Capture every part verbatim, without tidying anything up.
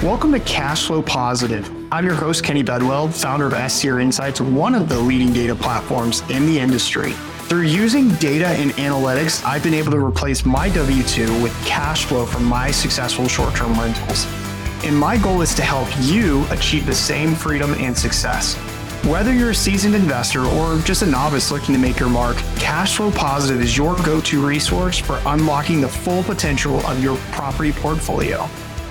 Welcome to Cash Flow Positive. I'm your host, Kenny Bedwell, founder of S T R Insights, one of the leading data platforms in the industry. Through using data and analytics, I've been able to replace my W two with cash flow from my successful short-term rentals. And my goal is to help you achieve the same freedom and success. Whether you're a seasoned investor or just a novice looking to make your mark, Cash Flow Positive is your go-to resource for unlocking the full potential of your property portfolio.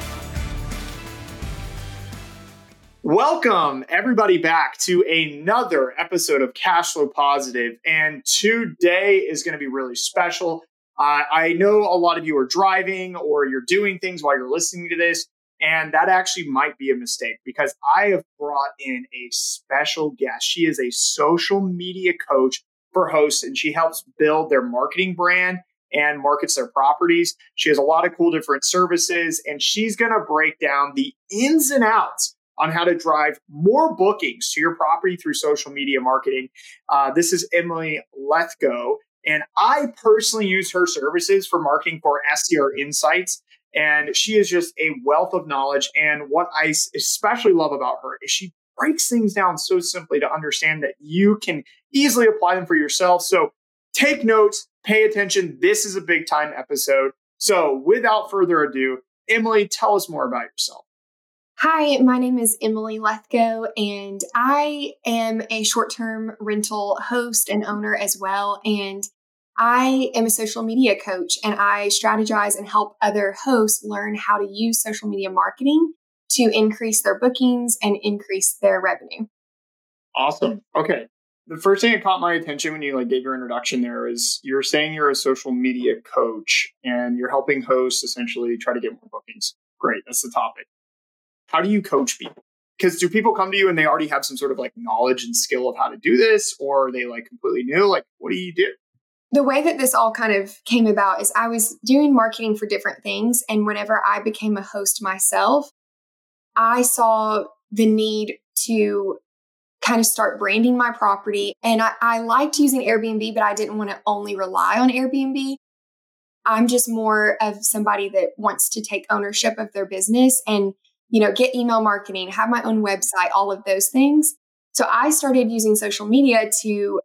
Welcome everybody back to another episode of Cash Flow Positive. And today is going to be really special. Uh, I know a lot of you are driving or you're doing things while you're listening to this, and that actually might be a mistake because I have brought in a special guest. She is a social media coach for hosts, and she helps build their marketing brand and markets their properties. She has a lot of cool different services, and she's going to break down the ins and outs on how to drive more bookings to your property through social media marketing. Uh, this is Emily Lethgo, and I personally use her services for marketing for S T R Insights, and she is just a wealth of knowledge. And what I especially love about her is she breaks things down so simply to understand that you can easily apply them for yourself. So take notes, pay attention. This is a big time episode. So without further ado, Emily, tell us more about yourself. Hi, my name is Emily Lethgo, and I am a short-term rental host and owner as well. And I am a social media coach, and I strategize and help other hosts learn how to use social media marketing to increase their bookings and increase their revenue. Awesome. Okay. The first thing that caught my attention when you like gave your introduction there is you're saying you're a social media coach and you're helping hosts essentially try to get more bookings. Great. That's the topic. How do you coach people? Because do people come to you and they already have some sort of like knowledge and skill of how to do this, or are they like completely new? Like, what do you do? The way that this all kind of came about is I was doing marketing for different things. And whenever I became a host myself, I saw the need to kind of start branding my property. And I, I liked using Airbnb, but I didn't want to only rely on Airbnb. I'm just more of somebody that wants to take ownership of their business and you know, get email marketing, have my own website, all of those things. So I started using social media to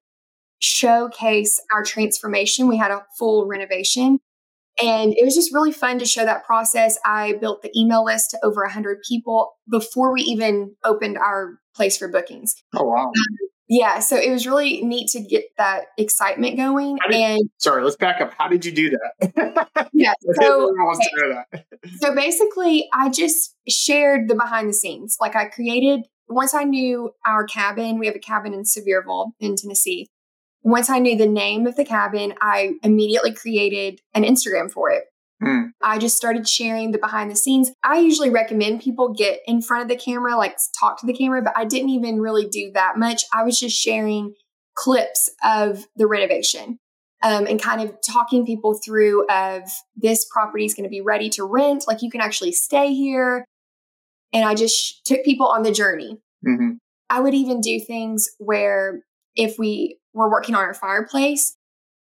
showcase our transformation. We had a full renovation, and it was just really fun to show that process. I built the email list to over one hundred people before we even opened our place for bookings. Oh, wow. Um, yeah. So it was really neat to get that excitement going. Did, and sorry, let's back up. How did you do that? Yeah. So, wants to know that. so basically, I just shared the behind the scenes. Like I created, once I knew our cabin, we have a cabin in Sevierville in Tennessee. Once I knew the name of the cabin, I immediately created an Instagram for it. Hmm. I just started sharing the behind the scenes. I usually recommend people get in front of the camera, like talk to the camera, but I didn't even really do that much. I was just sharing clips of the renovation um, and kind of talking people through of this property is going to be ready to rent. Like you can actually stay here. And I just sh- took people on the journey. Mm-hmm. I would even do things where if we were working on our fireplace,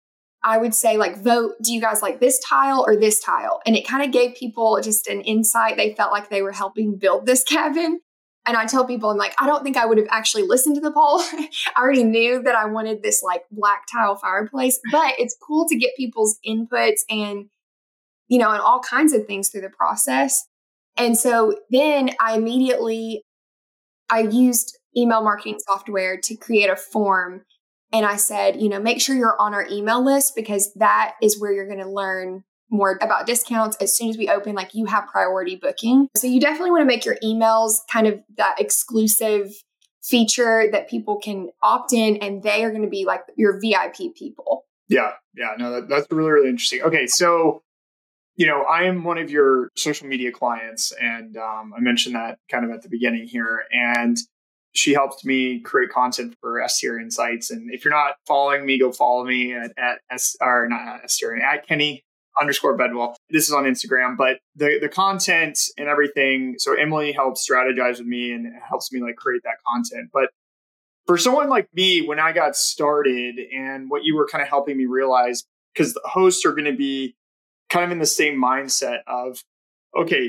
I would say like, vote, do you guys like this tile or this tile? And it kind of gave people just an insight. They felt like they were helping build this cabin. And I tell people, I'm like, I don't think I would have actually listened to the poll. I already knew that I wanted this like black tile fireplace, but it's cool to get people's inputs and, you know, and all kinds of things through the process. And so then I immediately, I used email marketing software to create a form. And I said, you know, make sure you're on our email list because that is where you're going to learn more about discounts. As soon as we open, like you have priority booking. So you definitely want to make your emails kind of that exclusive feature that people can opt in and they are going to be like your V I P people. Yeah. Yeah. No, that, that's really, really interesting. Okay. So, you know, I am one of your social media clients and um, I mentioned that kind of at the beginning here. And she helped me create content for S T R Insights. And if you're not following me, go follow me at, at S or not at S T R, at Kenny underscore Bedwell. This is on Instagram, but the, the content and everything. So Emily helps strategize with me and helps me like create that content. But for someone like me, when I got started and what you were kind of helping me realize, because the hosts are going to be kind of in the same mindset of, okay,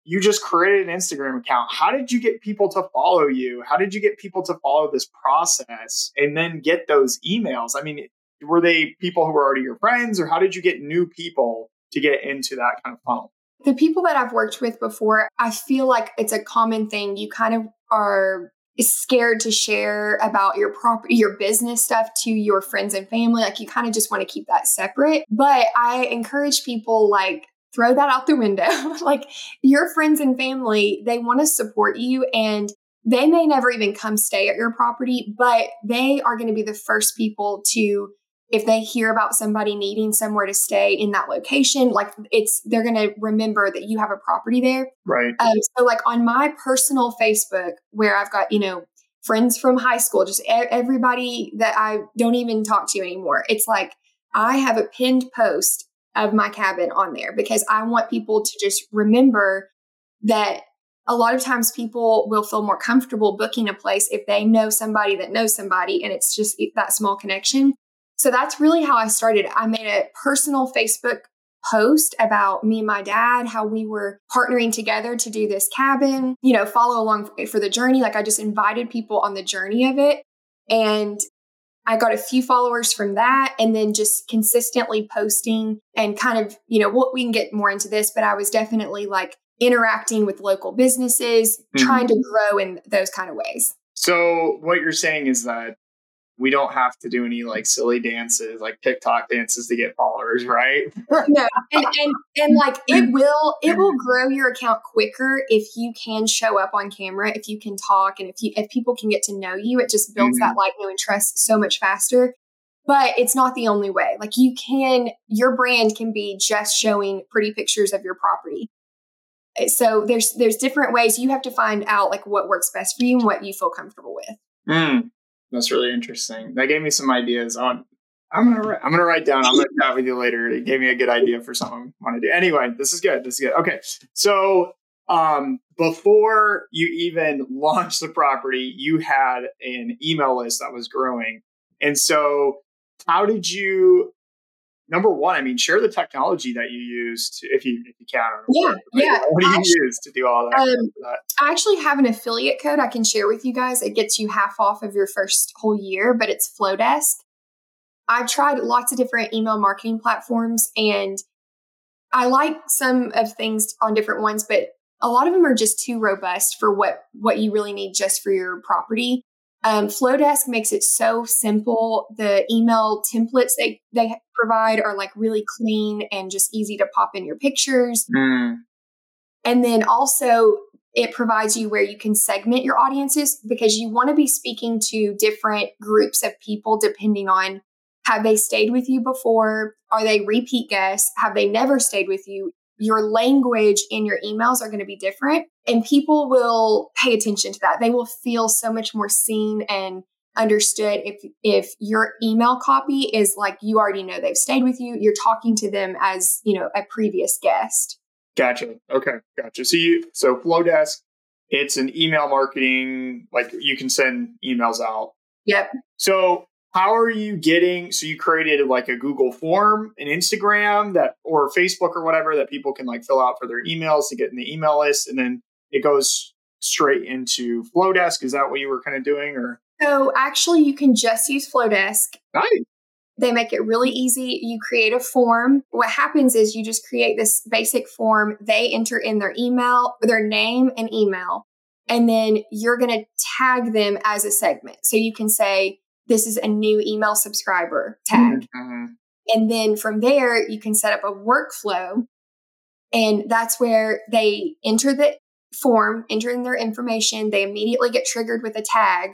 you just created an Instagram account. How did you get people to follow you? How did you get people to follow this process and then get those emails? I mean, were they people who were already your friends, or how did you get new people to get into that kind of funnel? The people that I've worked with before, I feel like it's a common thing. You kind of are scared to share about your property, your business stuff to your friends and family. Like you kind of just want to keep that separate. But I encourage people, like, throw that out the window. Like your friends and family, they want to support you, and they may never even come stay at your property, but they are going to be the first people to, if they hear about somebody needing somewhere to stay in that location, like it's, they're going to remember that you have a property there. Right. Um, so like on my personal Facebook, where I've got, you know, friends from high school, just e- everybody that I don't even talk to anymore. It's like, I have a pinned post of my cabin on there because I want people to just remember that a lot of times people will feel more comfortable booking a place if they know somebody that knows somebody, and it's just that small connection. So that's really how I started. I made a personal Facebook post about me and my dad, how we were partnering together to do this cabin, you know, follow along for the journey. Like I just invited people on the journey of it. And I got a few followers from that, and then just consistently posting and kind of, you know, what we can get more into this, but I was definitely like interacting with local businesses, mm-hmm. trying to grow in those kind of ways. So what you're saying is that we don't have to do any like silly dances, like TikTok dances to get followers, right? No, and, and and like it will it will grow your account quicker if you can show up on camera, if you can talk, and if you if people can get to know you. It just builds mm-hmm. that like, know, and trust so much faster. But it's not the only way. Like you can, your brand can be just showing pretty pictures of your property. So there's there's different ways. You have to find out like what works best for you and what you feel comfortable with. Mm. That's really interesting. That gave me some ideas on. I'm gonna write, I'm gonna write down. I'm gonna chat with you later. It gave me a good idea for something I want to do. Anyway, this is good. This is good. Okay, so um, before you even launched the property, you had an email list that was growing, and so how did you? Number one, I mean, share the technology that you use to, if you if you can. Yeah, what, yeah. What do you actually, use to do all that, um, that? I actually have an affiliate code I can share with you guys. It gets you half off of your first whole year, but it's Flowdesk. I've tried lots of different email marketing platforms, and I like some of things on different ones, but a lot of them are just too robust for what what you really need just for your property. Um, Flowdesk makes it so simple. The email templates they, they provide are like really clean and just easy to pop in your pictures. Mm. And then also it provides you where you can segment your audiences, because you want to be speaking to different groups of people depending on, have they stayed with you before? Are they repeat guests? Have they never stayed with you? Your language in your emails are going to be different, and people will pay attention to that. They will feel so much more seen and understood if if your email copy is like, you already know they've stayed with you. You're talking to them as, you know, a previous guest. Gotcha. Okay. Gotcha. So you so Flowdesk, it's an email marketing, like you can send emails out. Yep. So how are you getting, so you created like a Google form, an Instagram that, or Facebook or whatever, that people can like fill out for their emails to get in the email list, and then it goes straight into Flowdesk. Is that what you were kind of doing, or? So actually you can just use Flowdesk. Nice. They make it really easy. You create a form. What happens is you just create this basic form. They enter in their email, their name and email, and then you're going to tag them as a segment. So you can say, this is a new email subscriber tag. Mm-hmm. And then from there, you can set up a workflow. And that's where they enter the form, enter in their information. They immediately get triggered with a tag.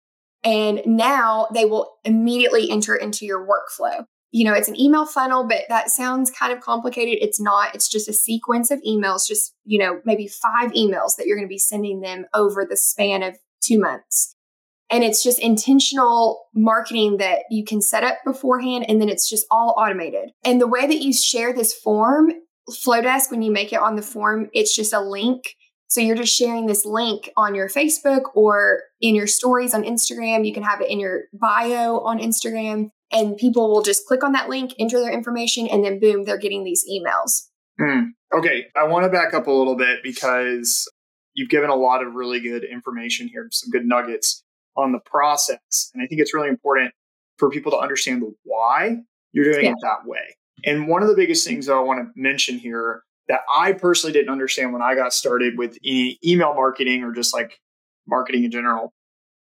And now they will immediately enter into your workflow. You know, it's an email funnel, but that sounds kind of complicated. It's not. It's just a sequence of emails, just, you know, maybe five emails that you're going to be sending them over the span of two months. And it's just intentional marketing that you can set up beforehand, and then it's just all automated. And the way that you share this form, Flowdesk, when you make it on the form, it's just a link. So you're just sharing this link on your Facebook or in your stories on Instagram. You can have it in your bio on Instagram, and people will just click on that link, enter their information, and then boom, they're getting these emails. Mm, Okay, I want to back up a little bit because you've given a lot of really good information here, some good nuggets on the process. And I think it's really important for people to understand the why you're doing Yeah. it that way. And one of the biggest things that I want to mention here that I personally didn't understand when I got started with e- email marketing or just like marketing in general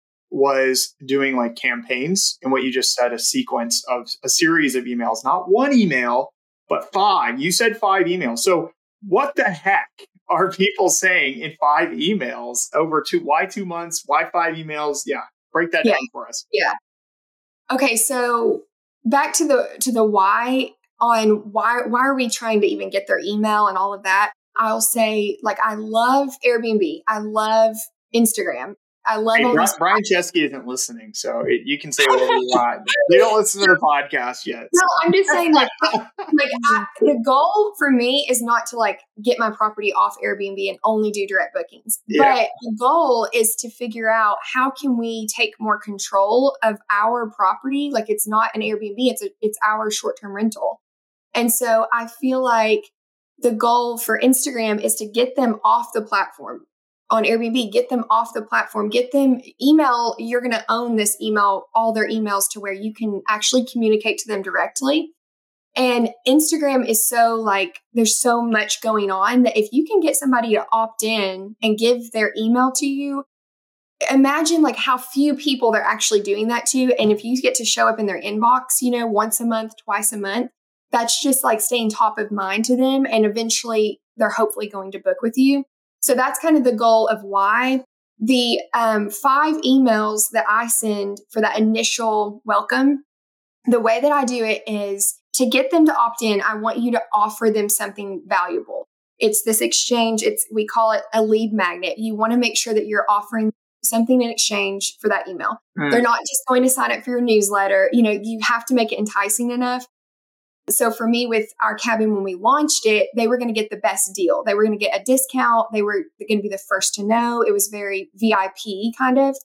was doing like campaigns and what you just said, a sequence of a series of emails, not one email, but five. You said five emails. So what the heck are people saying in five emails over two? Why two months? Why five emails? Yeah. Break that Yeah. down for us. Yeah. Okay. So back to the, to the why on why, why are we trying to even get their email and all of that? I'll say like, I love Airbnb. I love Instagram. I love Hey, all Bri- these. Brian Chesky isn't listening, so it, you can say whatever you want. They don't listen to the podcast yet. No, I'm just saying like, like I, the goal for me is not to like get my property off Airbnb and only do direct bookings. Yeah. But the goal is to figure out how can we take more control of our property? Like it's not an Airbnb, it's a, it's our short-term rental. And so I feel like the goal for Instagram is to get them off the platform. On Airbnb, get them off the platform, get them email. You're going to own this email, all their emails to where you can actually communicate to them directly. And Instagram is so like, there's so much going on that if you can get somebody to opt in and give their email to you, imagine like how few people they're actually doing that to. And if you get to show up in their inbox, you know, once a month, twice a month, that's just like staying top of mind to them. And eventually they're hopefully going to book with you. So that's kind of the goal of why. The um, five emails that I send for that initial welcome, the way that I do it is to get them to opt in, I want you to offer them something valuable. It's this exchange. It's, we call it a lead magnet. You want to make sure that you're offering something in exchange for that email. Mm. They're not just going to sign up for your newsletter. You know, you have to make it enticing enough. So for me, with our cabin, when we launched it, they were going to get the best deal. They were going to get a discount. They were going to be the first to know. It was very V I P kind of.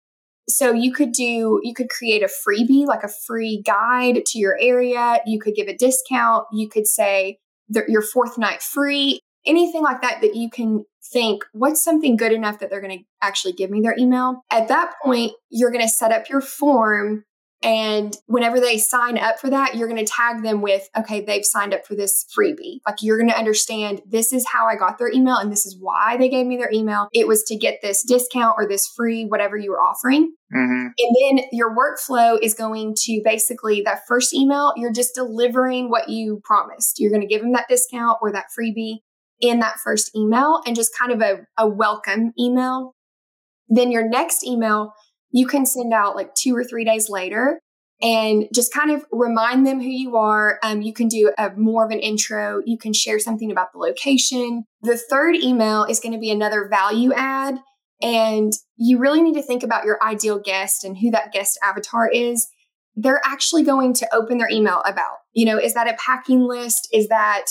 So you could do, you could create a freebie, like a free guide to your area. You could give a discount. You could say the, your fourth night free, anything like that, that you can think, what's something good enough that they're going to actually give me their email? At that point, you're going to set up your form. And whenever they sign up for that, you're going to tag them with, okay, they've signed up for this freebie. Like you're going to understand this is how I got their email and this is why they gave me their email. It was to get this discount or this free, whatever you were offering. Mm-hmm. And then your workflow is going to basically that first email, you're just delivering what you promised. You're going to give them that discount or that freebie in that first email and just kind of a, a welcome email. Then your next email, you can send out like two or three days later and just kind of remind them who you are. Um, you can do a more of an intro. You can share something about the location. The third email is going to be another value add. And you really need to think about your ideal guest and who that guest avatar is. They're actually going to open their email about, you know, is that a packing list? Is that,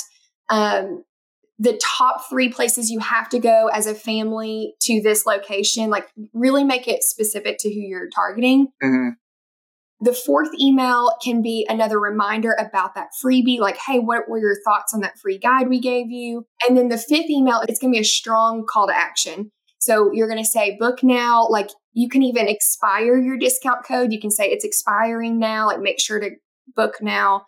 um, the top three places you have to go as a family to this location? Like really make it specific to who you're targeting. Mm-hmm. The fourth email can be another reminder about that freebie. Like, hey, what were your thoughts on that free guide we gave you? And then the fifth email, it's going to be a strong call to action. So you're going to say book now. Like you can even expire your discount code. You can say it's expiring now. Like make sure to book now.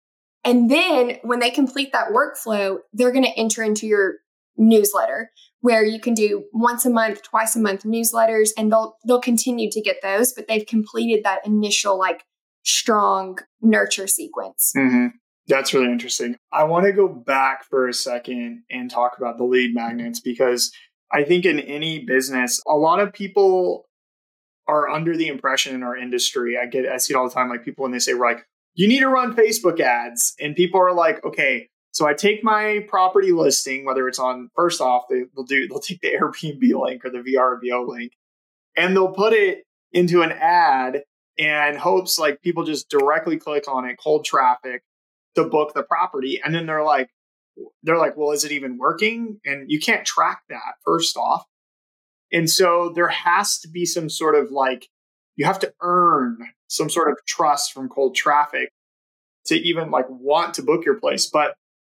And then when they complete that workflow, they're going to enter into your newsletter where you can do once a month, twice a month newsletters, and they'll they'll continue to get those, but they've completed that initial like strong nurture sequence. Mm-hmm. That's really interesting. I want to go back for a second and talk about the lead magnets because I think in any business, a lot of people are under the impression in our industry. I get I see it all the time, like people when they say, we're like, you need to run Facebook ads. And people are like, okay, so I take my property listing, whether it's on, first off, they, they'll do, they'll take the Airbnb link or the V R B O link, and they'll put it into an ad and hopes like people just directly click on it, cold traffic to book the property. And then they're like, they're like, well, is it even working? And you can't track that first off. And so there has to be some sort of like, you have to earn some sort of trust from cold traffic to even like want to book your place. But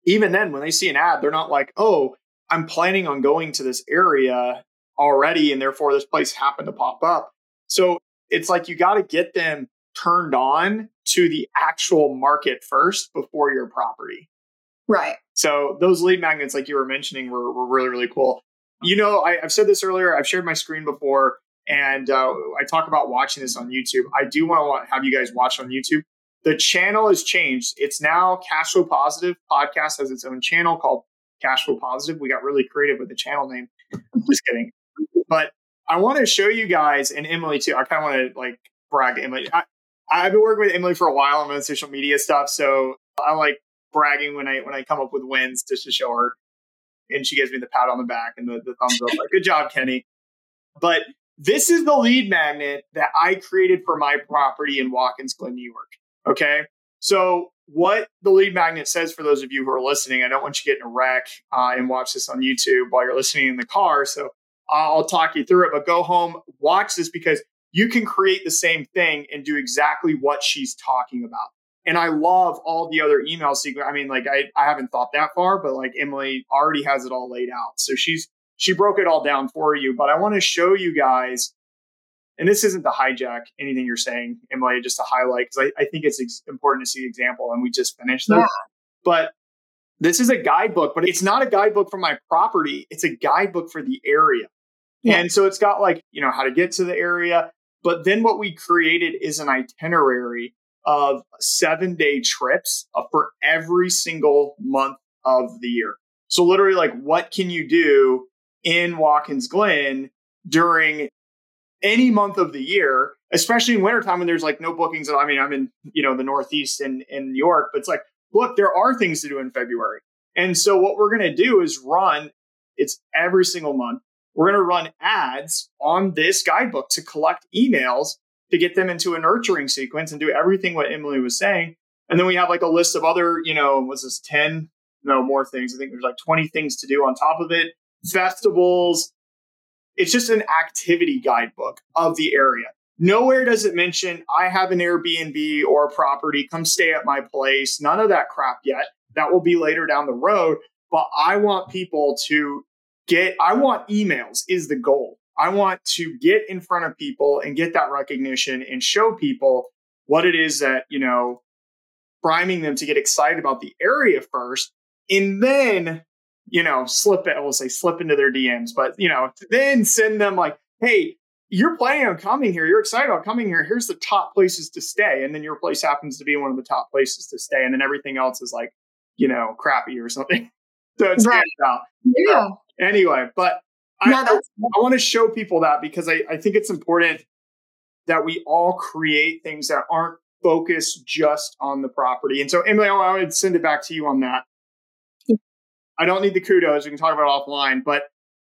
even then, when they see an ad, they're not like, oh, I'm planning on going to this area already, and therefore this place happened to pop up. So it's like you got to get them turned on to the actual market first before your property. Right. So those lead magnets, like you were mentioning, were, were really, really cool. You know, I, I've said this earlier. I've shared my screen before, and uh, I talk about watching this on YouTube. I do want to have you guys watch on YouTube. The channel has changed. It's now Cashflow Positive Podcast has its own channel called Cashflow Positive. We got really creative with the channel name. Just kidding. But I want to show you guys, and Emily too. I kind of want to like brag Emily. I, I've been working with Emily for a while on social media stuff, so I like bragging when I when I come up with wins just to show her, and she gives me the pat on the back and the, the thumbs up, like good job, Kenny. But this is the lead magnet that I created for my property in Watkins Glen, New York. Okay, so what the lead magnet says, for those of you who are listening, I don't want you to get in a wreck uh, and watch this on YouTube while you're listening in the car. So I'll talk you through it, but go home, watch this, because you can create the same thing and do exactly what she's talking about. And I love all the other email sequence. I mean, like I, I haven't thought that far, but like Emily already has it all laid out. So she's, she broke it all down for you, but I want to show you guys, and this isn't to hijack anything you're saying, Emily, just to highlight, because I, I think it's ex- important to see the example, and we just finished this. Yeah. But this is a guidebook, but it's not a guidebook for my property. It's a guidebook for the area. Yeah. And so it's got like, you know, how to get to the area. But then what we created is an itinerary of seven day trips for every single month of the year. So literally, like, what can you do in Watkins Glen during any month of the year, especially in wintertime when there's like no bookings. I mean, I'm in, you know, the Northeast in, in New York, but it's like, look, there are things to do in February. And so what we're going to do is run, it's every single month. We're going to run ads on this guidebook to collect emails to get them into a nurturing sequence and do everything what Emily was saying. And then we have like a list of other, you know, was this ten? No, more things. I think there's like twenty things to do on top of it. Festivals. It's just an activity guidebook of the area. Nowhere does it mention I have an Airbnb or a property. Come stay at my place. None of that crap yet. That will be later down the road. But I want people to get, I want emails is the goal. I want to get in front of people and get that recognition and show people what it is that, you know, priming them to get excited about the area first. And then, you know, slip it, I will say slip into their D Ms, but, you know, then send them like, hey, you're planning on coming here. You're excited about coming here. Here's the top places to stay. And then your place happens to be one of the top places to stay. And then everything else is like, you know, crappy or something. So it's right. Out. Yeah. So anyway, but I, no, I, I want to show people that because I, I think it's important that we all create things that aren't focused just on the property. And so, Emily, I would send it back to you on that. Yeah. I don't need the kudos. We can talk about it offline. But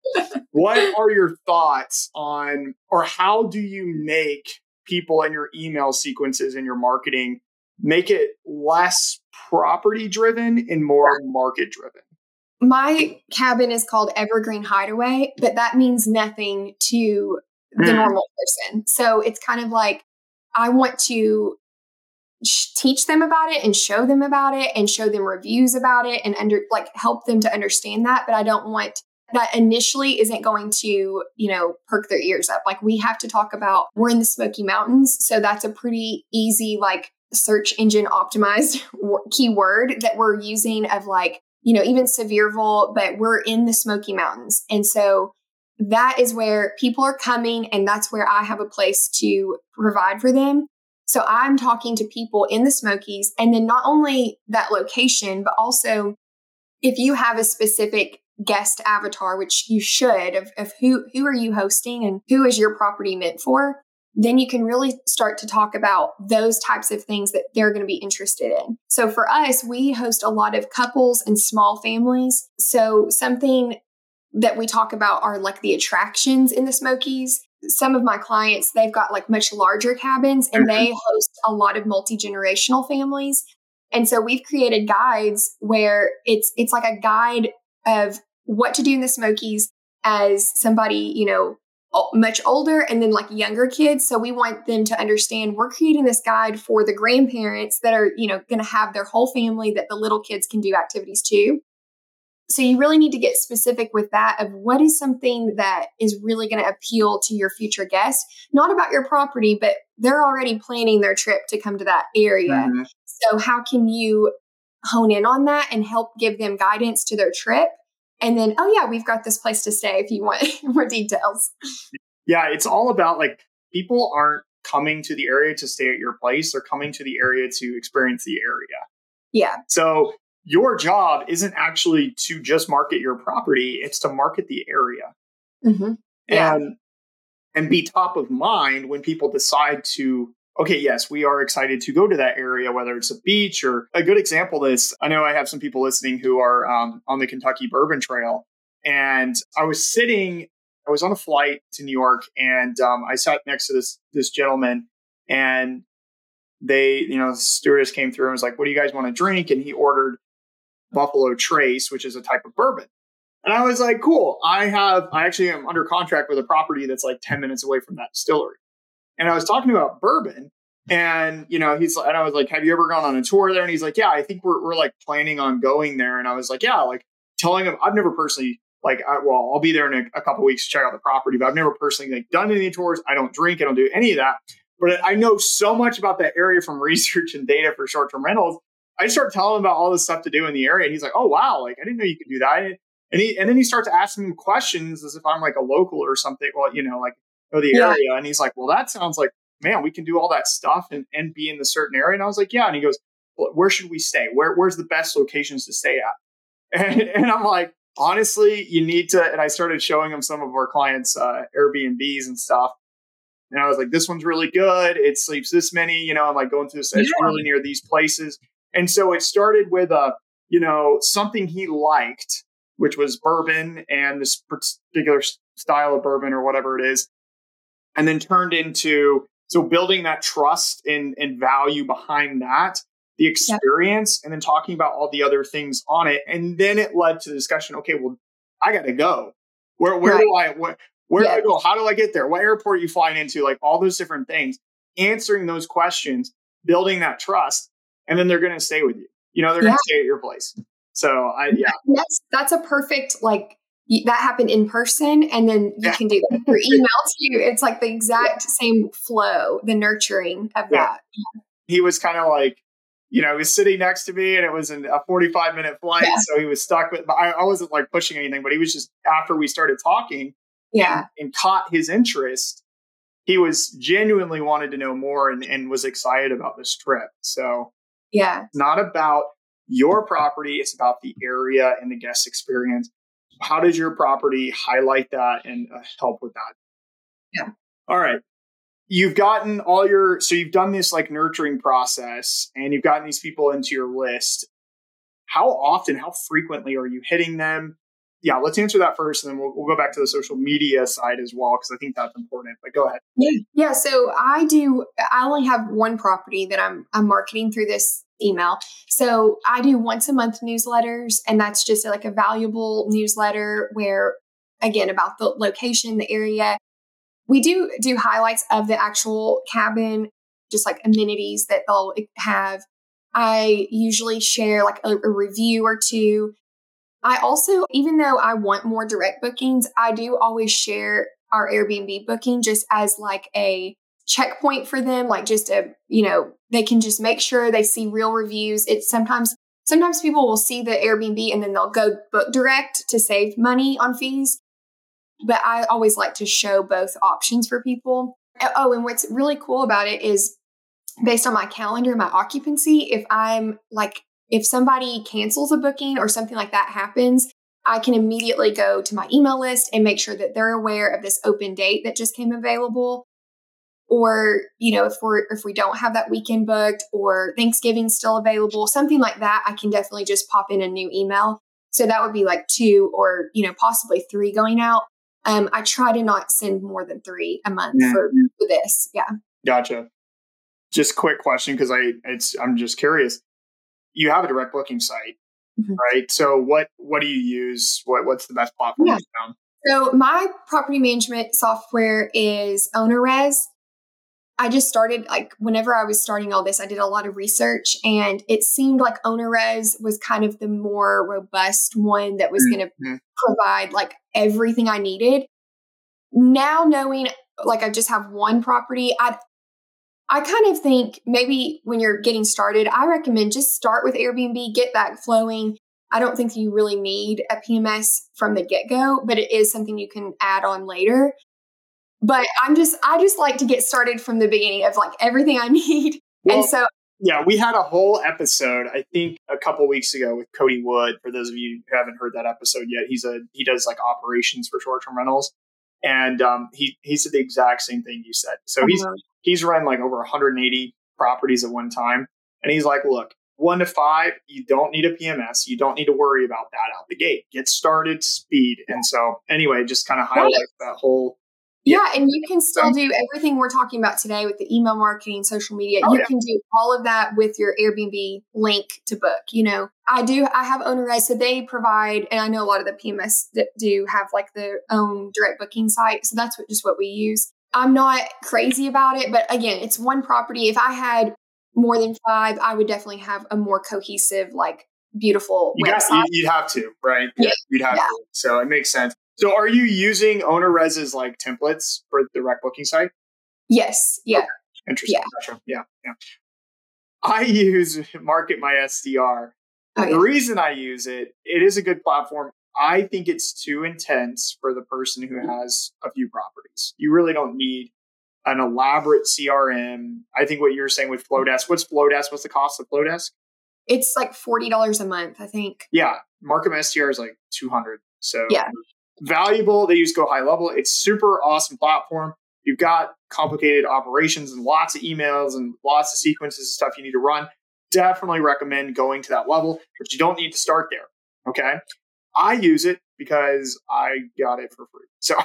what are your thoughts on, or how do you make people in your email sequences and your marketing make it less property driven and more market driven? My cabin is called Evergreen Hideaway, but that means nothing to the mm. normal person. So it's kind of like, I want to sh- teach them about it and show them about it and show them reviews about it and under like help them to understand that. But I don't want that initially isn't going to, you know, perk their ears up. Like we have to talk about, we're in the Smoky Mountains. So that's a pretty easy, like search engine optimized w- keyword that we're using of like, you know, even Sevierville, but we're in the Smoky Mountains. And so that is where people are coming, and that's where I have a place to provide for them. So I'm talking to people in the Smokies, and then not only that location, but also if you have a specific guest avatar, which you should, of, of who, who are you hosting and who is your property meant for, then you can really start to talk about those types of things that they're going to be interested in. So for us, we host a lot of couples and small families. So something that we talk about are like the attractions in the Smokies. Some of my clients, they've got like much larger cabins and they host a lot of multi-generational families. And so we've created guides where it's it's like a guide of what to do in the Smokies as somebody, you know, much older and then like younger kids. So we want them to understand we're creating this guide for the grandparents that are, you know, going to have their whole family that the little kids can do activities too. So you really need to get specific with that of what is something that is really going to appeal to your future guests, not about your property, but they're already planning their trip to come to that area. Mm-hmm. So how can you hone in on that and help give them guidance to their trip? And then, oh yeah, we've got this place to stay if you want more details. Yeah, it's all about like people aren't coming to the area to stay at your place. They're coming to the area to experience the area. Yeah. So your job isn't actually to just market your property. It's to market the area. Mm-hmm. Yeah. And, and be top of mind when people decide to, okay, yes, we are excited to go to that area, whether it's a beach or a good example is, I know I have some people listening who are um, on the Kentucky Bourbon Trail. And I was sitting, I was on a flight to New York and um, I sat next to this, this gentleman and they, you know, the stewardess came through and was like, what do you guys want to drink? And he ordered Buffalo Trace, which is a type of bourbon. And I was like, cool. I have, I actually am under contract with a property that's like ten minutes away from that distillery. And I was talking about bourbon and, you know, he's, and I was like, have you ever gone on a tour there? And he's like, yeah, I think we're, we're like planning on going there. And I was like, yeah, like telling him, I've never personally like, I, well, I'll be there in a, a couple of weeks to check out the property, but I've never personally like done any tours. I don't drink. I don't do any of that. But I know so much about that area from research and data for short-term rentals. I start telling him about all this stuff to do in the area. And he's like, oh, wow. Like, I didn't know you could do that. And he, and then he starts asking him questions as if I'm like a local or something. Well, you know, like, know the Yeah. area. And he's like, well, that sounds like, man, we can do all that stuff and, and be in the certain area. And I was like, yeah. And he goes, well, where should we stay? Where, where's the best locations to stay at? And, and I'm like, honestly, you need to, and I started showing him some of our clients' uh, Airbnbs and stuff. And I was like, this one's really good. It sleeps this many, you know, I'm like going through this, it's Yeah. really near these places. And so it started with a, you know, something he liked, which was bourbon and this particular style of bourbon or whatever it is. And then turned into, so building that trust and, and value behind that, the experience, yep. and then talking about all the other things on it. And then it led to the discussion, okay, well, I got to go. Where, where right. do I, where, where yeah. do I go? How do I get there? What airport are you flying into? Like all those different things, answering those questions, building that trust, and then they're going to stay with you. You know, they're yeah. going to stay at your place. So I, yeah. That's, that's a perfect, like, that happened in person, and then you yeah. can do that through email too. It's like the exact yeah. same flow, the nurturing of yeah. that. Yeah. He was kind of like, you know, he was sitting next to me and it was in a forty-five minute flight. Yeah. So he was stuck with, but I, I wasn't like pushing anything, but he was just, after we started talking yeah. and, and caught his interest, he was genuinely wanted to know more and, and was excited about this trip. So yeah, it's not about your property. It's about the area and the guest experience. How does your property highlight that and uh, help with that? Yeah. All right. You've gotten all your, so you've done this like nurturing process and you've gotten these people into your list. How often, how frequently are you hitting them? Yeah, let's answer that first and then we'll, we'll go back to the social media side as well, because I think that's important. But go ahead. Yeah. Yeah. So I do, I only have one property that I'm, I'm marketing through this email. So I do once a month newsletters, and that's just like a valuable newsletter where, again, about the location, the area. We do do highlights of the actual cabin, just like amenities that they'll have. I usually share like a, a review or two. I also, even though I want more direct bookings, I do always share our Airbnb booking just as like a checkpoint for them, like just a, you know, they can just make sure they see real reviews. It's sometimes, sometimes people will see the Airbnb and then they'll go book direct to save money on fees. But I always like to show both options for people. Oh, and what's really cool about it is based on my calendar, my occupancy, if I'm like, if somebody cancels a booking or something like that happens, I can immediately go to my email list and make sure that they're aware of this open date that just came available. Or, you know, if we're, if we don't have that weekend booked or Thanksgiving's still available, something like that, I can definitely just pop in a new email. So that would be like two or, you know, possibly three going out. Um, I try to not send more than three a month yeah. for, for this. Yeah. Gotcha. Just quick question, because I it's I'm just curious. You have a direct booking site, mm-hmm. right? So what what do you use? What what's the best platform yeah. you found? So my property management software is OwnerRez. I just started, like, whenever I was starting all this, I did a lot of research, and it seemed like OwnerRez was kind of the more robust one that was going to Mm-hmm. provide like everything I needed. Now knowing like I just have one property, I I kind of think maybe when you're getting started, I recommend just start with Airbnb, get that flowing. I don't think you really need a P M S from the get-go, but it is something you can add on later. But I'm just, I just like to get started from the beginning of like everything I need. Well, and so, yeah, we had a whole episode, I think a couple weeks ago with Cody Wood. For those of you who haven't heard that episode yet, he's a, he does like operations for short-term rentals. And um, he, he said the exact same thing you said. So he's, uh, he's run like over one hundred eighty properties at one time. And he's like, look, one to five, you don't need a P M S. You don't need to worry about that out the gate. Get started, speed. And so anyway, just kind of highlight that whole. Yeah, yeah, and you can still do everything we're talking about today with the email marketing, social media. Oh, you yeah. can do all of that with your Airbnb link to book. You know, I do, I have OwnerRez, so they provide, and I know a lot of the P M S that do have like their own direct booking site. So that's what, just what we use. I'm not crazy about it, but again, it's one property. If I had more than five, I would definitely have a more cohesive, like beautiful you website. Got, you'd have to, right? Yeah. You'd have yeah. to. So it makes sense. So are you using OwnerRez's like templates for the direct booking site? Yes. Yeah. Okay. Interesting. Yeah. Gotcha. Yeah. Yeah. I use Market My S D R. Oh, the yeah. reason I use it, it is a good platform. I think it's too intense for the person who has a few properties. You really don't need an elaborate C R M. I think what you're saying with Flowdesk, what's Flowdesk? What's the cost of Flowdesk? It's like forty dollars a month, I think. Yeah. Market My S D R is like two hundred. So yeah. valuable. They use Go High Level. It's super awesome platform. You've got complicated operations and lots of emails and lots of sequences and stuff you need to run. Definitely recommend going to that level, but you don't need to start there. Okay. I use it because I got it for free. So,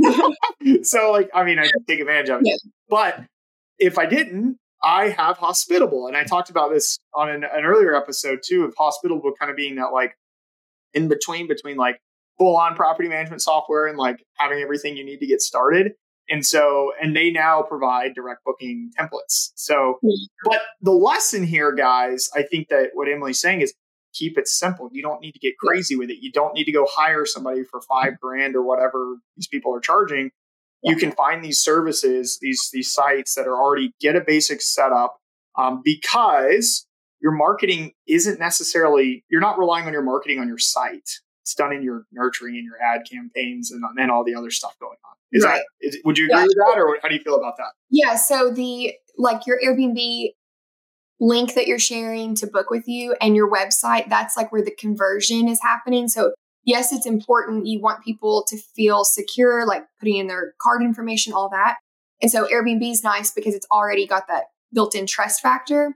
so like, I mean, I take advantage of it. Yeah. But if I didn't, I have Hospitable. And I talked about this on an, an earlier episode too, of Hospitable kind of being that like in between, between like full on property management software and like having everything you need to get started. And so, and they now provide direct booking templates. So, but the lesson here, guys, I think that what Emily's saying is keep it simple. You don't need to get crazy with it. You don't need to go hire somebody for five grand or whatever these people are charging. You can find these services, these, these sites that are already get a basic setup um, because your marketing isn't necessarily, you're not relying on your marketing on your site. It's done in your nurturing and your ad campaigns and, and all the other stuff going on. Is right. that, is, would you agree yeah. with that, or how do you feel about that? Yeah. So the, like your Airbnb link that you're sharing to book with you and your website, that's like where the conversion is happening. So yes, it's important. You want people to feel secure, like putting in their card information, all that. And so Airbnb is nice because it's already got that built-in trust factor.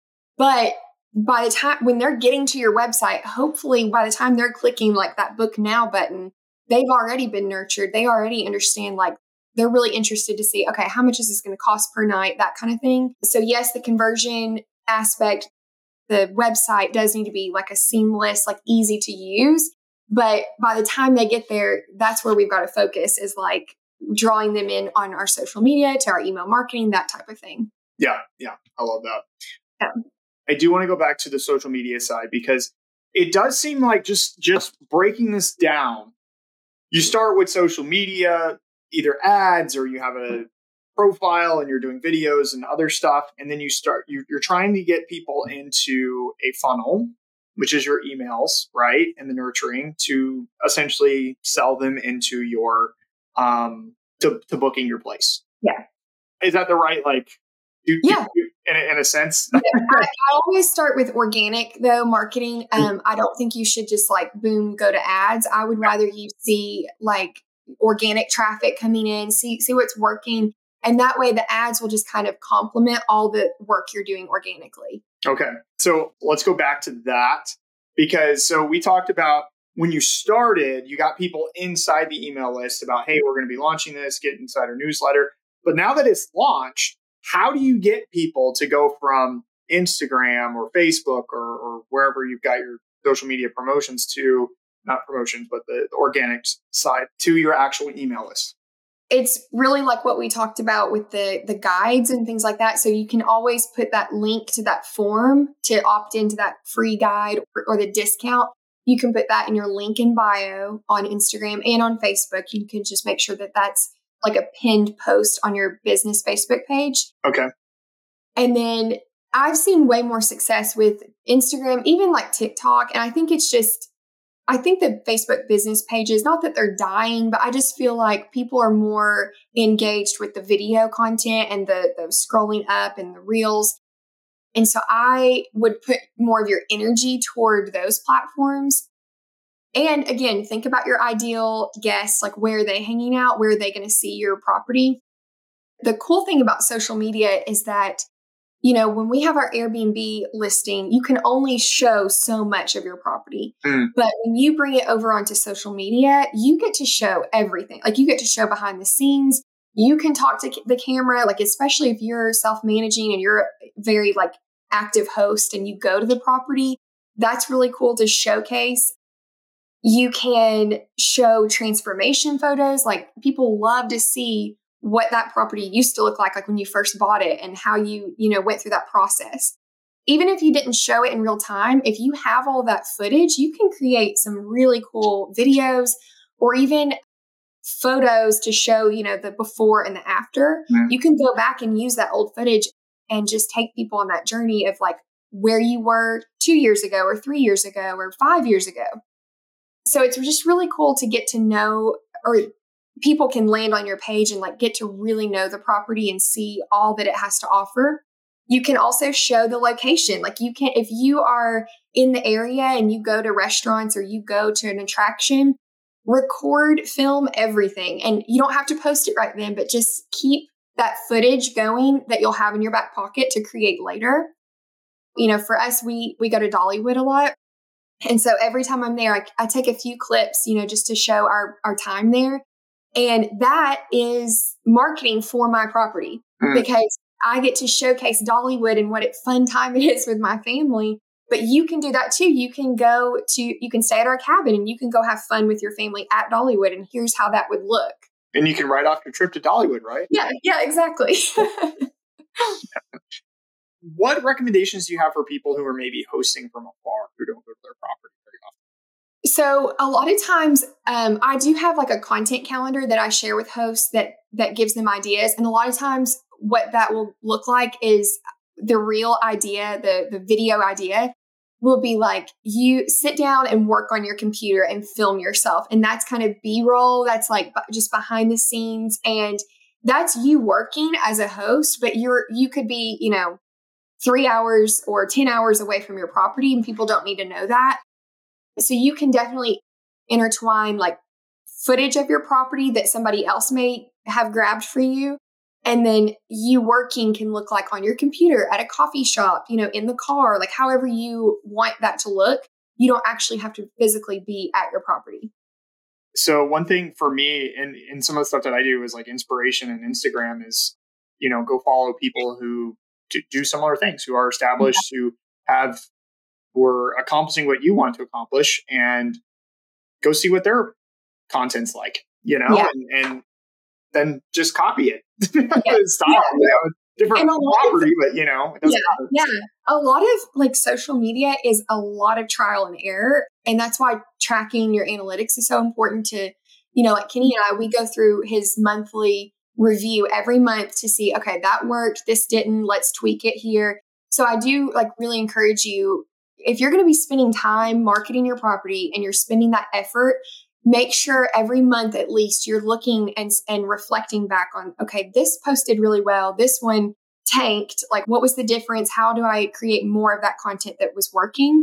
But by the time, when they're getting to your website, hopefully by the time they're clicking like that book now button, they've already been nurtured. They already understand, like, they're really interested to see, okay, how much is this going to cost per night? That kind of thing. So yes, the conversion aspect, the website does need to be like a seamless, like easy to use. But by the time they get there, that's where we've got to focus, is like drawing them in on our social media, to our email marketing, that type of thing. Yeah. Yeah. I love that. Yeah. I do want to go back to the social media side, because it does seem like just, just breaking this down, you start with social media, either ads, or you have a profile and you're doing videos and other stuff. And then you start, you, you're trying to get people into a funnel, which is your emails, right? And the nurturing to essentially sell them into your, um, to, to booking your place. Yeah. Is that the right, like, do, yeah. do, in, a, in a sense? Yeah, I, I always start with organic, though, marketing. Um, I don't think you should just like, boom, go to ads. I would rather you see like organic traffic coming in, see, see what's working. And that way the ads will just kind of complement all the work you're doing organically. Okay. So let's go back to that, because so we talked about when you started, you got people inside the email list about, hey, we're going to be launching this, get inside our newsletter. But now that it's launched, how do you get people to go from Instagram or Facebook or, or wherever you've got your social media promotions to not promotions, but the, the organic side to your actual email list? It's really like what we talked about with the the guides and things like that. So you can always put that link to that form to opt into that free guide or, or the discount. You can put that in your link in bio on Instagram and on Facebook. You can just make sure that that's like a pinned post on your business Facebook page. Okay. And then I've seen way more success with Instagram, even like TikTok. And I think it's just, I think the Facebook business pages, not that they're dying, but I just feel like people are more engaged with the video content and the, the scrolling up and the reels. And so I would put more of your energy toward those platforms. And again, think about your ideal guests, like where are they hanging out? Where are they going to see your property? The cool thing about social media is that, you know, when we have our Airbnb listing, you can only show so much of your property. Mm. But when you bring it over onto social media, you get to show everything. Like you get to show behind the scenes. You can talk to the camera, like especially if you're self-managing and you're a very like active host and you go to the property, that's really cool to showcase. You can show transformation photos. Like people love to see what that property used to look like, like when you first bought it and how you, you know, went through that process. Even if you didn't show it in real time, if you have all that footage, you can create some really cool videos or even photos to show, you know, the before and the after. Mm. You can go back and use that old footage and just take people on that journey of like where you were two years ago or three years ago or five years ago. So it's just really cool to get to know, or people can land on your page and like get to really know the property and see all that it has to offer. You can also show the location. Like you can, if you are in the area and you go to restaurants or you go to an attraction, record, film everything. And you don't have to post it right then, but just keep that footage going that you'll have in your back pocket to create later. You know, for us, we, we go to Dollywood a lot. And so every time I'm there, I, I take a few clips, you know, just to show our, our time there. And that is marketing for my property mm. because I get to showcase Dollywood and what a fun time it is with my family. But you can do that too. You can go to, you can stay at our cabin and you can go have fun with your family at Dollywood. And here's how that would look. And you can write off your trip to Dollywood, right? Yeah, yeah, exactly. What recommendations do you have for people who are maybe hosting from afar, who don't go to their property very often? So a lot of times um, I do have like a content calendar that I share with hosts that that gives them ideas. And a lot of times what that will look like is the real idea, the, the video idea will be like you sit down and work on your computer and film yourself. And that's kind of B-roll. That's like just behind the scenes. And that's you working as a host, but you're you could be, you know, three hours or ten hours away from your property and people don't need to know that. So you can definitely intertwine like footage of your property that somebody else may have grabbed for you. And then you working can look like on your computer at a coffee shop, you know, in the car, like however you want that to look. You don't actually have to physically be at your property. So one thing for me and, and some of the stuff that I do is like inspiration and Instagram is, you know, go follow people who do, do similar things, who are established, yeah. who have, who are accomplishing what you want to accomplish, and go see what their content's like, you know, yeah. and, and then just copy it. Yeah. Style, yeah. You know, different property, of, but you know, it doesn't yeah, matter. Yeah. A lot of like social media is a lot of trial and error. And that's why tracking your analytics is so important to, you know, like Kenny and I, we go through his monthly review every month to see, okay, that worked, this didn't, let's tweak it here. So I do like really encourage you, if you're going to be spending time marketing your property and you're spending that effort, make sure every month at least you're looking and, and reflecting back on, okay, this posted really well. This one tanked. Like, what was the difference? How do I create more of that content that was working?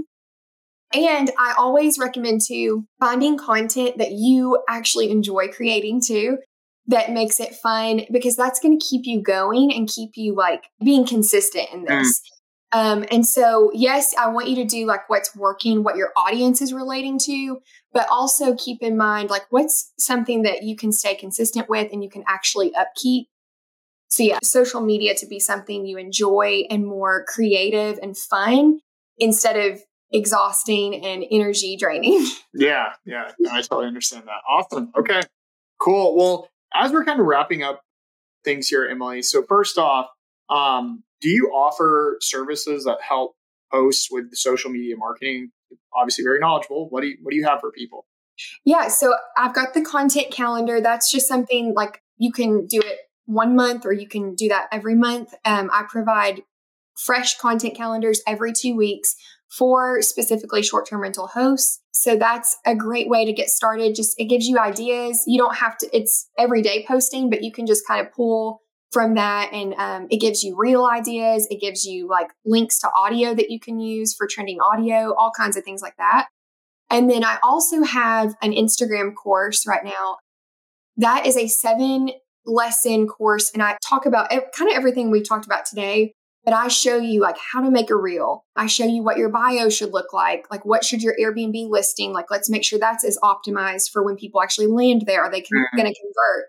And I always recommend too, finding content that you actually enjoy creating too, that makes it fun, because that's going to keep you going and keep you like being consistent in this. Mm. Um, and so, yes, I want you to do like what's working, what your audience is relating to, but also keep in mind, like what's something that you can stay consistent with and you can actually upkeep. So yeah, social media to be something you enjoy and more creative and fun instead of exhausting and energy draining. Yeah, yeah, I totally understand that. Awesome. Okay, cool. Well, as we're kind of wrapping up things here, Emily. So first off, um, do you offer services that help hosts with social media marketing? Obviously, very knowledgeable. What do you What do you have for people? Yeah, so I've got the content calendar. That's just something like you can do it one month or you can do that every month. Um, I provide fresh content calendars every two weeks for specifically short-term rental hosts. So that's a great way to get started. Just it gives you ideas. You don't have to, it's everyday posting, but you can just kind of pull from that. And um, it gives you real ideas. It gives you like links to audio that you can use for trending audio, all kinds of things like that. And then I also have an Instagram course right now. That is a seven lesson course. And I talk about ev- kind of everything we talked about today, but I show you like how to make a reel. I show you what your bio should look like. Like what should your Airbnb listing, like let's make sure that's as optimized for when people actually land there. Are they con- Mhm. going to convert?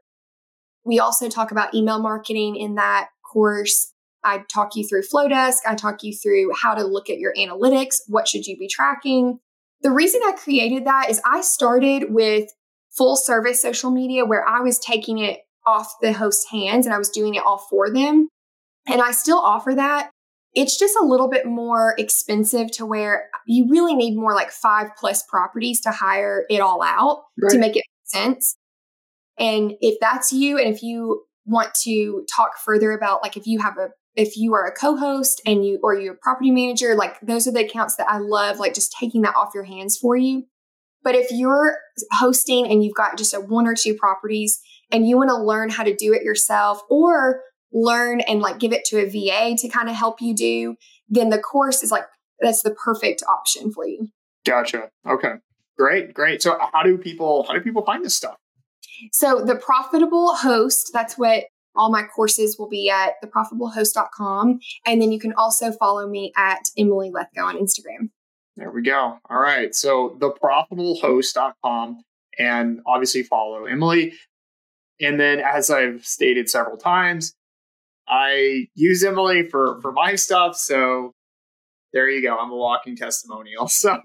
We also talk about email marketing in that course. I talk you through Flowdesk. I talk you through how to look at your analytics. What should you be tracking? The reason I created that is I started with full service social media where I was taking it off the host's hands and I was doing it all for them. And I still offer that. It's just a little bit more expensive to where you really need more like five plus properties to hire it all out Right. to make it make sense. And if that's you, and if you want to talk further about like if you have a if you are a co-host and you or you're a property manager, like those are the accounts that I love, like just taking that off your hands for you. But if you're hosting and you've got just a one or two properties and you want to learn how to do it yourself or learn and like give it to a V A to kind of help you do, then the course is like, that's the perfect option for you. Gotcha. Okay. Great. Great. So how do people, how do people find this stuff? So the Profitable Host, that's what all my courses will be at the profitable host dot com. And then you can also follow me at Emily Lethgo on Instagram. There we go. All right. So the profitable host dot com and obviously follow Emily. And then as I've stated several times, I use Emily for, for my stuff. So there you go. I'm a walking testimonial. So,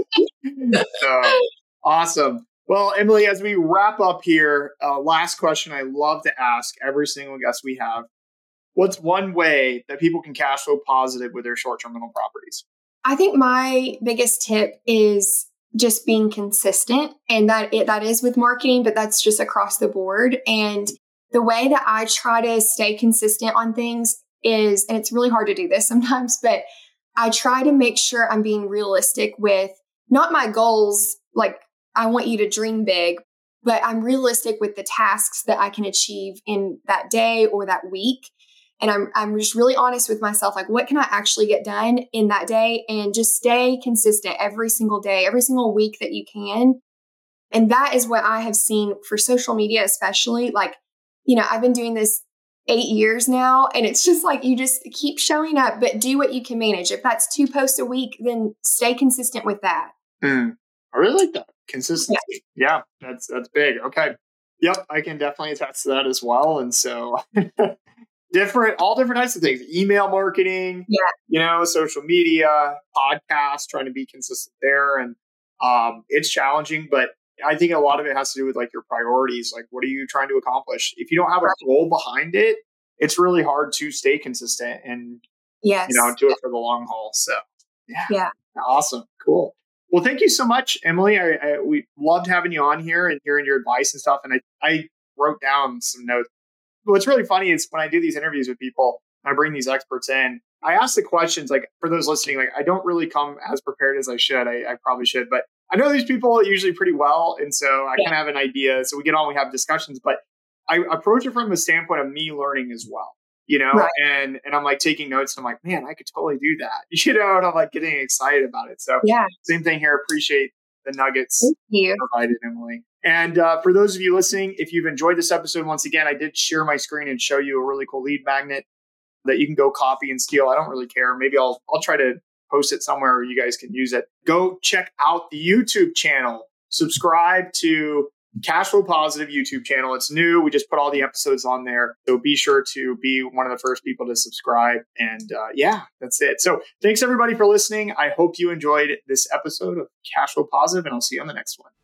so awesome. Well, Emily, as we wrap up here, uh, last question I love to ask every single guest we have. What's one way that people can cash flow positive with their short-term rental properties? I think my biggest tip is just being consistent, and that it, that is with marketing, but that's just across the board. And the way that I try to stay consistent on things is, and it's really hard to do this sometimes, but I try to make sure I'm being realistic with not my goals. Like I want you to dream big, but I'm realistic with the tasks that I can achieve in that day or that week. And I'm I'm just really honest with myself, like what can I actually get done in that day, and just stay consistent every single day, every single week that you can. And that is what I have seen for social media, especially. Like, you know, I've been doing this eight years now, and it's just like you just keep showing up, but do what you can manage. If that's two posts a week, then stay consistent with that. Mm, I really like that. Consistency. Yeah. yeah, that's that's big. Okay. Yep, I can definitely attest to that as well. And so different, all different types of things, email marketing, Yeah. you know, social media, podcasts, trying to be consistent there. And um, it's challenging, but I think a lot of it has to do with like your priorities. Like, what are you trying to accomplish? If you don't have a goal behind it, it's really hard to stay consistent and, Yes. you know, do it for the long haul. So yeah, Yeah. Awesome. Cool. Well, thank you so much, Emily. I, I we loved having you on here and hearing your advice and stuff. And I, I wrote down some notes. What's really funny is when I do these interviews with people, I bring these experts in, I ask the questions, like for those listening, like I don't really come as prepared as I should. I, I probably should, but I know these people usually pretty well. And so I yeah. kind of have an idea. So we get on, we have discussions, but I approach it from the standpoint of me learning as well, you know, right. and, and I'm like taking notes. And I'm like, man, I could totally do that, you know, and I'm like getting excited about it. So yeah, same thing here. Appreciate the nuggets Thank you. provided, Emily. And uh, for those of you listening, if you've enjoyed this episode, once again, I did share my screen and show you a really cool lead magnet that you can go copy and steal. I don't really care. Maybe I'll I'll try to post it somewhere where you guys can use it. Go check out the YouTube channel. Subscribe to Cashflow Positive YouTube channel. It's new. We just put all the episodes on there. So be sure to be one of the first people to subscribe. And uh, yeah, that's it. So thanks everybody for listening. I hope you enjoyed this episode of Cashflow Positive, and I'll see you on the next one.